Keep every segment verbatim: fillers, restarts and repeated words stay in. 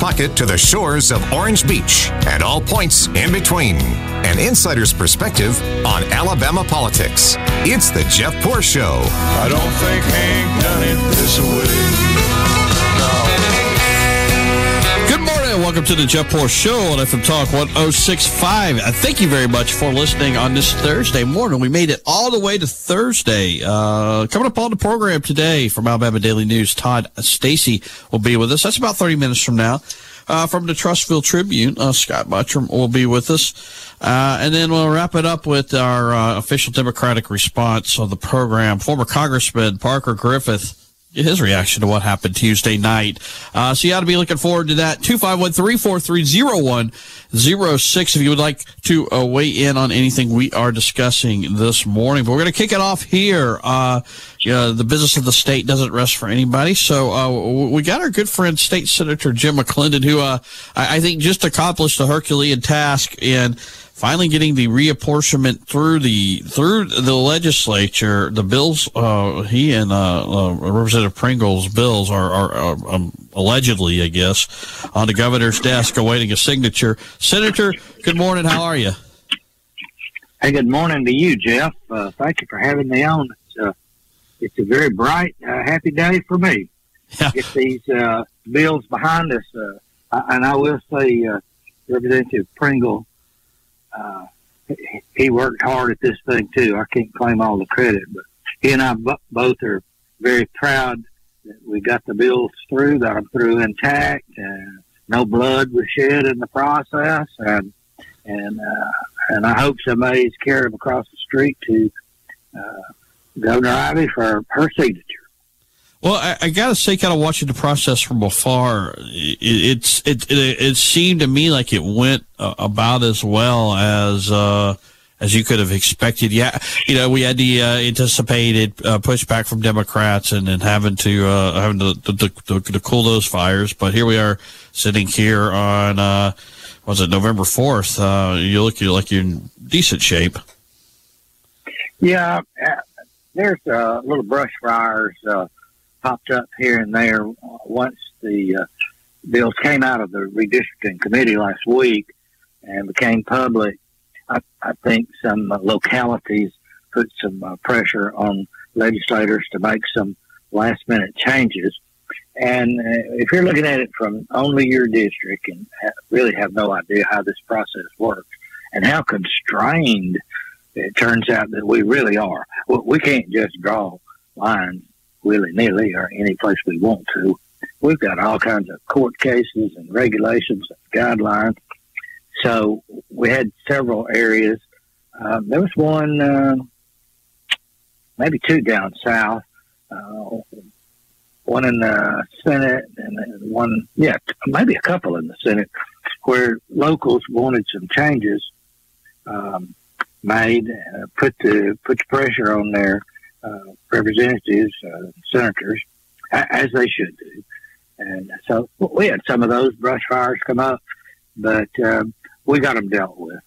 pocket to the shores of Orange Beach and all points in between. An insider's perspective on Alabama politics. It's the Jeff Poor Show. I don't think Hank done it this way. Good morning. Welcome to the Jeff Poor Show on F M Talk one oh six point five. Uh, thank you very much for listening on this Thursday morning. We made it all the way to Thursday. Uh, coming up on the program today from Alabama Daily News, Todd Stacy will be with us. That's about thirty minutes from now. Uh, from the Trustville Tribune, uh, Scott Buttram will be with us. Uh, and then we'll wrap it up with our uh, official Democratic response on the program. Former Congressman Parker Griffith, his reaction to what happened Tuesday night. Uh, so you ought to be looking forward to that. two five one, three four three, zero one zero six if you would like to uh, weigh in on anything we are discussing this morning. But we're going to kick it off here. Uh, uh, the business of the state doesn't rest for anybody. So uh, we got our good friend, State Senator Jim McClendon, who uh, I, I think just accomplished a Herculean task in finally getting the reapportionment through the through the legislature. The bills, uh, he and uh, uh, Representative Pringle's bills are, are, are um, allegedly, I guess, on the governor's desk awaiting a signature. Senator, good morning. How are you? Hey, good morning to you, Jeff. Uh, thank you for having me on. It's, uh, it's a very bright, uh, happy day for me. Yeah. Get these uh, bills behind us. Uh, and I will say, uh, Representative Pringle, Uh, he worked hard at this thing too. I can't claim all the credit, but he and I b- both are very proud that we got the bills through, got them through intact, and no blood was shed in the process. And and uh, and I hope somebody's carried them across the street to uh, Governor Ivey for her signature. Well, I, I got to say, kind of watching the process from afar, it, it's it, it it seemed to me like it went uh, about as well as uh, as you could have expected. Yeah, you know, we had the uh, anticipated uh, pushback from Democrats and, and having to uh, having to, to, to, to cool those fires. But here we are sitting here on uh, was it November fourth? Uh, you look you like you're in decent shape. Yeah, uh, there's uh, little brush fires. Uh, popped up here and there once the uh, bills came out of the redistricting committee last week and became public. I, I think some uh, localities put some uh, pressure on legislators to make some last-minute changes. And uh, if you're looking at it from only your district and ha- really have no idea how this process works and how constrained it turns out that we really are, we can't just draw lines willy-nilly or any place we want to. We've got all kinds of court cases and regulations and guidelines. So we had several areas. Uh, there was one, uh, maybe two down south, uh, one in the Senate and then one, yeah, maybe a couple in the Senate, where locals wanted some changes um, made, uh, put the put the pressure on their Uh, representatives, uh, senators, as they should do. And so we had some of those brush fires come up, but um, we got them dealt with.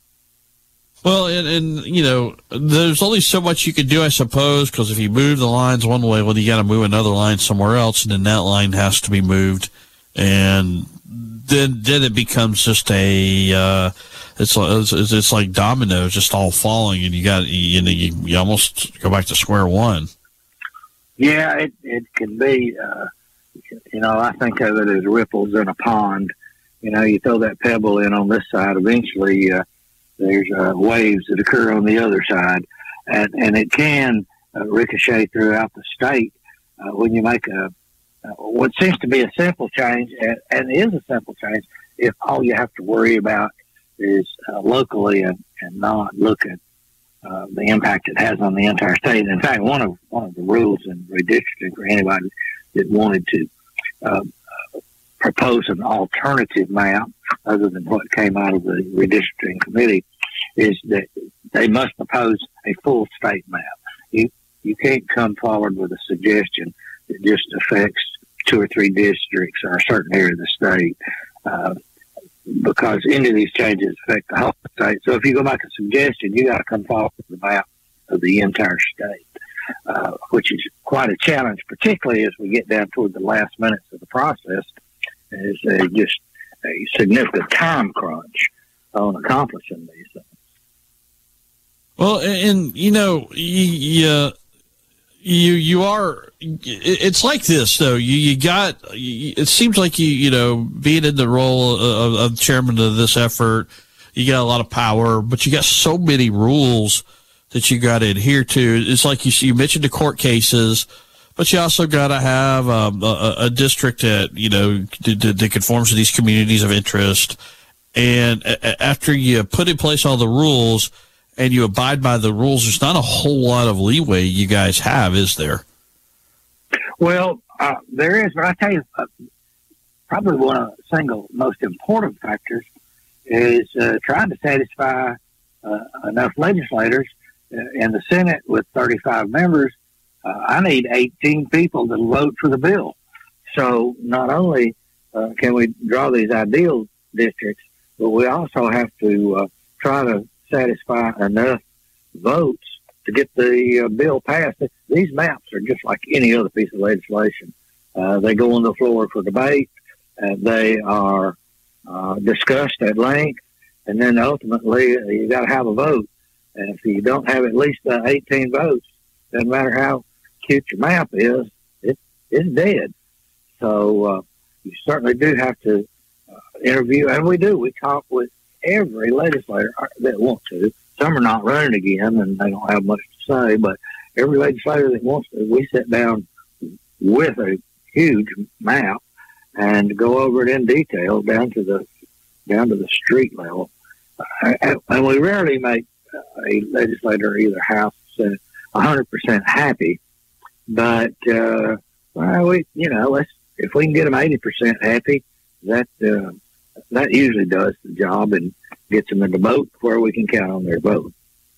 Well, and, and, you know, there's only so much you can do, I suppose, because if you move the lines one way, well, you got to move another line somewhere else, and then that line has to be moved. And then then it becomes just a, uh, it's, it's it's like dominoes just all falling, and you got, you know, you, you almost go back to square one. Yeah, it, it can be, uh, you know, I think of it as ripples in a pond. You know, you throw that pebble in on this side, eventually uh, there's uh, waves that occur on the other side, and, and it can uh, ricochet throughout the state uh, when you make a, uh, what seems to be a simple change, and, and is a simple change, if all you have to worry about is uh, locally and, and not look at uh, the impact it has on the entire state. In fact, one of one of the rules in redistricting for anybody that wanted to uh, propose an alternative map other than what came out of the redistricting committee is that they must propose a full state map. You you can't come forward with a suggestion that just affects two or three districts or a certain area of the state. Uh, because any of these changes affect the whole state. So if you go make a suggestion, you got to come forward with the map of the entire state, uh, which is quite a challenge, particularly as we get down toward the last minutes of the process. is a, just a significant time crunch on accomplishing these things. Well, and, you know, you, you, you are, it's like this, though. You, you got, it seems like you, you know, being in the role of, of chairman of this effort, you got a lot of power, but you got so many rules that you got to adhere to. It's like you, you mentioned the court cases, but you also got to have um, a, a district that, you know, that, that conforms to these communities of interest. And a, after you put in place all the rules and you abide by the rules, there's not a whole lot of leeway you guys have, is there? Well, uh, there is, but I tell you, uh, probably one of the single most important factors is uh, trying to satisfy uh, enough legislators. Uh, in the Senate with thirty-five members, uh, I need eighteen people to vote for the bill. So not only uh, can we draw these ideal districts, but we also have to uh, try to satisfy enough votes to get the uh, bill passed. These maps are just like any other piece of legislation. Uh, they go on the floor for debate, and they are uh, discussed at length, and then ultimately uh, you got to have a vote. And if you don't have at least uh, eighteen votes, doesn't matter how cute your map is, it, it's dead. So uh, you certainly do have to uh, interview, and we do. We talk with every legislator that wants to. Some are not running again, and they don't have much to say, but every legislator that wants to, we sit down with a huge map and go over it in detail down to the down to the street level. Uh, and we rarely make a legislator, either House or Senate, one hundred percent happy. But, uh, well, we, you know, let's, if we can get them eighty percent happy, that uh, that usually does the job and gets them in the vote where we can count on their vote.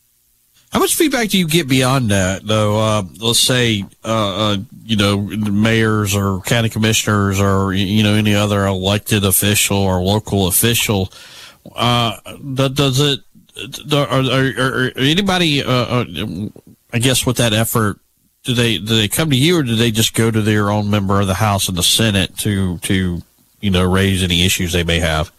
How much feedback do you get beyond that, though? Uh, let's say, uh, uh, you know, mayors or county commissioners or, you know, any other elected official or local official. Uh, does it, Are, are, are anybody, uh, I guess, with that effort, do they do they come to you, or do they just go to their own member of the House and the Senate to to you know raise any issues they may have?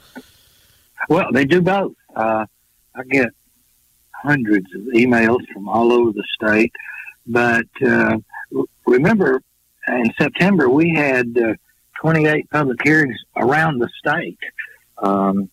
Well, they do both. Uh, I get hundreds of emails from all over the state, but uh, remember, in September we had uh, twenty-eight public hearings around the state. Um,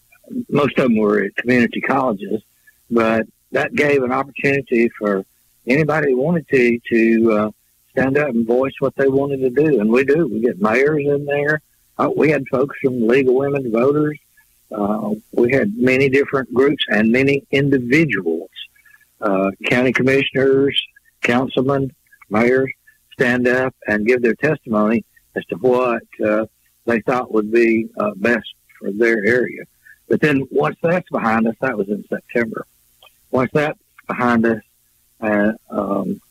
Most of them were at community colleges, but that gave an opportunity for anybody who wanted to to uh, stand up and voice what they wanted to do, and we do. We get mayors in there. Uh, we had folks from the League of Women Voters. Uh, we had many different groups and many individuals, uh, county commissioners, councilmen, mayors, stand up and give their testimony as to what uh, they thought would be uh, best for their area. But then once that's behind us, that was in September. Once that's behind us, uh, um,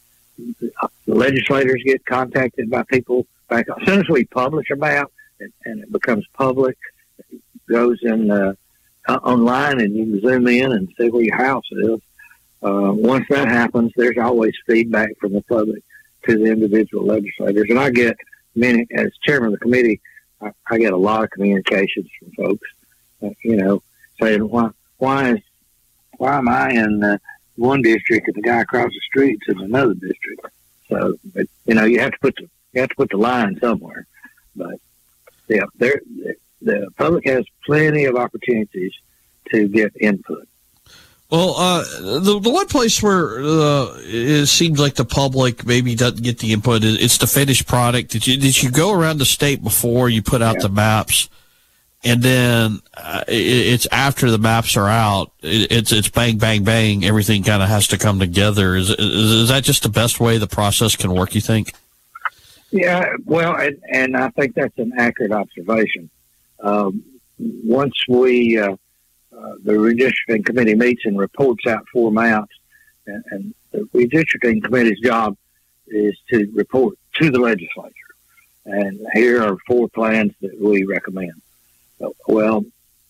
the legislators get contacted by people back. As soon as we publish a map and, and it becomes public, it goes in uh, online and you can zoom in and see where your house is. Uh, once that happens, there's always feedback from the public to the individual legislators. And I get many, as chairman of the committee, I, I get a lot of communications from folks. Uh, you know, saying why why is why am I in uh, one district and the guy across the street's in another district? So, but, you know, you have to put the you have to put the line somewhere. But yeah, there the public has plenty of opportunities to get input. Well, uh, the the one place where uh, it seems like the public maybe doesn't get the input is it's the finished product. Did you did you go around the state before you put out yeah. the maps? And then uh, it, it's after the maps are out, it, it's it's bang, bang, bang. Everything kind of has to come together. Is, is is that just the best way the process can work, you think? Yeah, well, and, and I think that's an accurate observation. Um, once we, uh, uh, the redistricting committee meets and reports out four maps, and, and the redistricting committee's job is to report to the legislature. And here are four plans that we recommend. Well,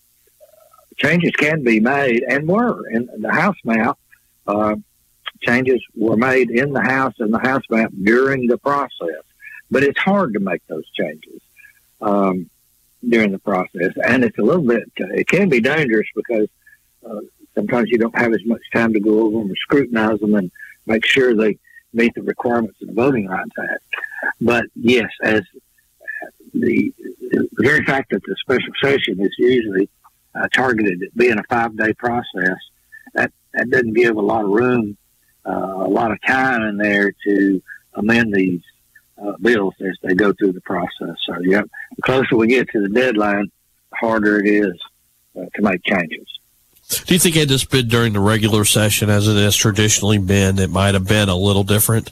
changes can be made and were in the House map. Uh, changes were made in the House and the House map during the process, but it's hard to make those changes. Um, during the process. And it's a little bit, uh, it can be dangerous because uh, sometimes you don't have as much time to go over them or scrutinize them and make sure they meet the requirements of the Voting Rights Act. But yes, as the, the very fact that the special session is usually uh, targeted at being a five-day process, that, that doesn't give a lot of room, uh, a lot of time in there to amend these uh, bills as they go through the process. So, yep, the closer we get to the deadline, the harder it is uh, to make changes. Do you think had this been during the regular session as it has traditionally been, it might have been a little different?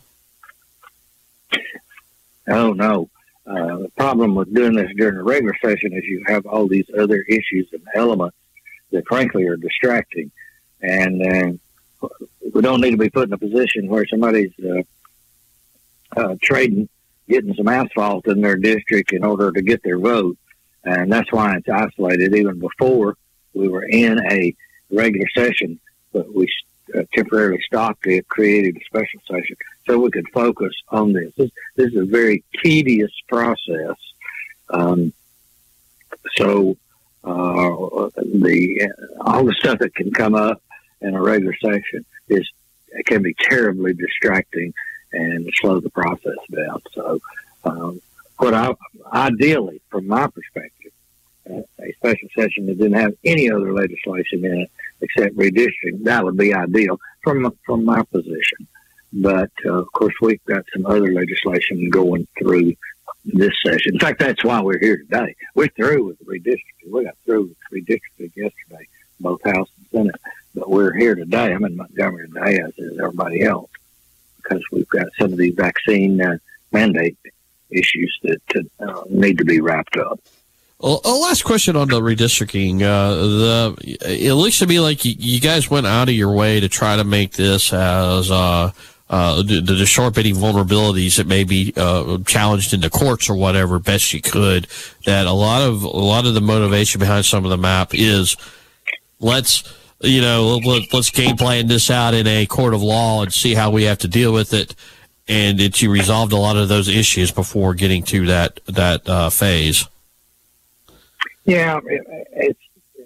Oh, no. Uh, the problem with doing this during the regular session is you have all these other issues and elements that, frankly, are distracting. And uh, we don't need to be put in a position where somebody's uh, uh, trading, getting some asphalt in their district in order to get their vote. And that's why it's isolated. Even before we were in a regular session, but we uh, temporarily stopped it, created a special session so we could focus on this. This, this is a very tedious process. Um, so uh, the all the stuff that can come up in a regular session is it can be terribly distracting and slow the process down. So um, what I ideally, from my perspective, uh, a special session that didn't have any other legislation in it except redistricting, that would be ideal from from my position. But uh, of course, we've got some other legislation going through this session. In fact, that's why we're here today. We're through with redistricting. We got through with redistricting yesterday, both House and Senate. But we're here today. I'm in Montgomery today, as is everybody else, because we've got some of these vaccine uh, mandate issues that uh, need to be wrapped up. Well, a last question on the redistricting. Uh, the it looks to me like you, you guys went out of your way to try to make this as uh, uh, the, the short bidding vulnerabilities that may be uh, challenged in the courts or whatever best you could. That a lot of a lot of the motivation behind some of the map is let's you know let, let's game plan this out in a court of law and see how we have to deal with it, and that you resolved a lot of those issues before getting to that that uh, phase. Yeah, it's,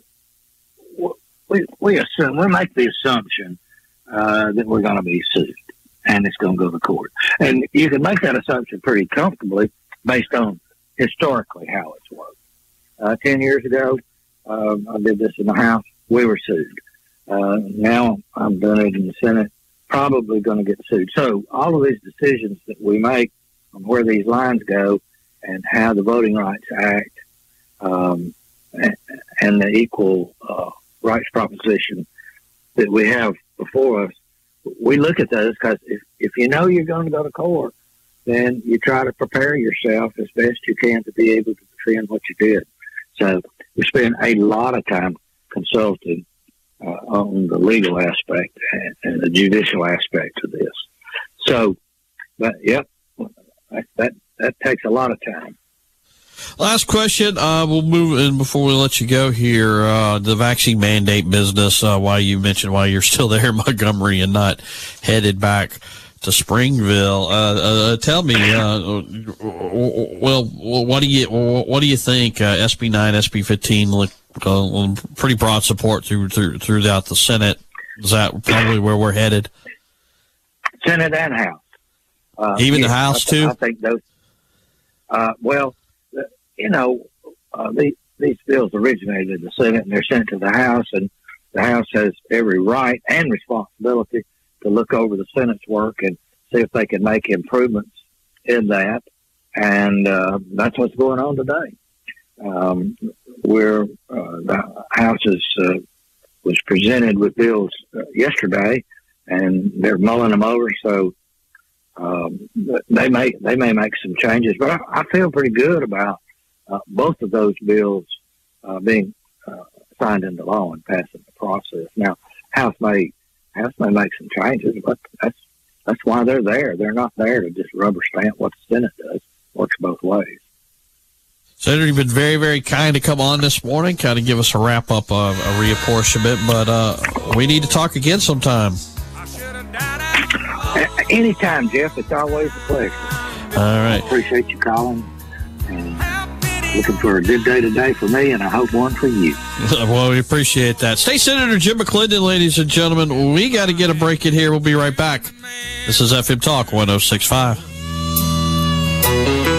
we we assume we make the assumption uh, that we're going to be sued and it's going to go to court, and you can make that assumption pretty comfortably based on historically how it's worked. Uh, Ten years ago, um, I did this in the House. We were sued. Uh, now I'm doing it in the Senate. Probably going to get sued. So all of these decisions that we make on where these lines go and how the Voting Rights Act Um, and the equal uh, rights proposition that we have before us, we look at those because if, if you know you're going to go to court, then you try to prepare yourself as best you can to be able to defend what you did. So we spend a lot of time consulting uh, on the legal aspect and, and the judicial aspect of this. So, but yep, that, that, that takes a lot of time. Last question. Uh, we'll move in before we let you go here. Uh, the vaccine mandate business, uh, why you mentioned why you're still there in Montgomery and not headed back to Springville. Uh, uh, tell me, uh, well, what do you, what do you think? Uh, S B nine, S B fifteen look uh, pretty broad support through, through, throughout the Senate. Is that probably where we're headed? Senate and House. Uh, Even yeah, the House I, too? I think those, uh, well, you know, uh, these, these bills originated in the Senate and they're sent to the House, and the House has every right and responsibility to look over the Senate's work and see if they can make improvements in that. And uh, that's what's going on today. Um, we're, uh, the House is, uh, was presented with bills uh, yesterday, and they're mulling them over. So um, they may they may make some changes, but I, I feel pretty good about Uh, both of those bills uh, being uh, signed into law and passing the process. Now, House may House may make some changes, but that's that's why they're there. They're not there to just rubber stamp what the Senate does. Works both ways. Senator, you've been very, very kind to come on this morning, kind of give us a wrap up of a reapportionment, but uh, we need to talk again sometime. Anytime, Jeff. It's always a pleasure. All right. I appreciate you calling. And looking for a good day today for me, and I hope one for you. Well, we appreciate that. State Senator Jim McClendon, ladies and gentlemen. We got to get a break in here. We'll be right back. This is F M Talk one oh six point five.